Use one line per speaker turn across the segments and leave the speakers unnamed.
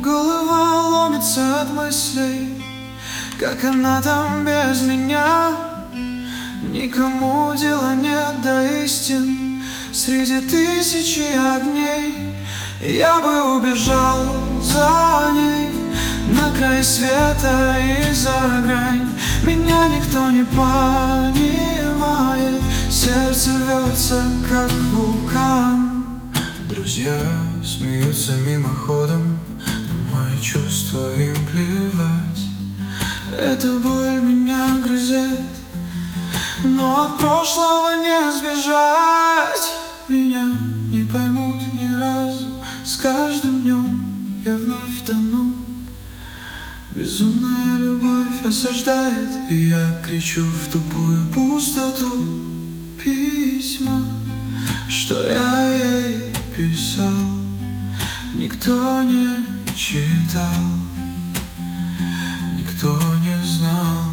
Голова ломится от мыслей, как она там без меня. Никому дела нет до истин среди тысячи огней. Я бы убежал за ней на край света и за грань. Меня никто не понимает, сердце рвется, как вулкан. Друзья смеются мимоходом, на мои чувства им плевать. Эта боль меня грызет, но от прошлого не сбежать. Меня не поймут ни разу, с каждым днем я вновь тону. Безумная любовь осаждает, и я кричу в тупую пустоту. Письма, что я ей писал, никто не читал, никто не знал.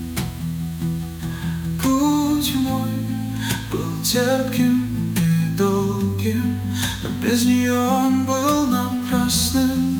Путь мой был терпким и долгим, но без нее он был напрасным.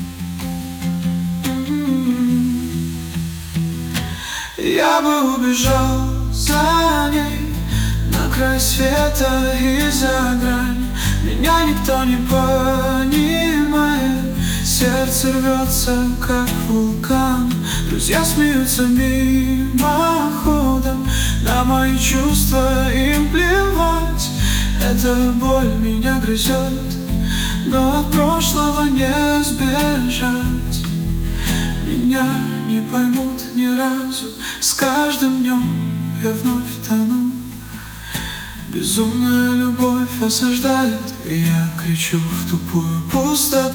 Я бы убежал за ней на край света и за грань. Меня никто не понимает, сердце рвется, как вулкан. Друзья смеются мимоходом, на мои чувства им плевать. Эта боль меня грызет, но от прошлого не сбежать. Меня не поймут ни разу, с каждым днем я вновь тону. Безумная любовь осаждает, и я кричу в тупую пустоту.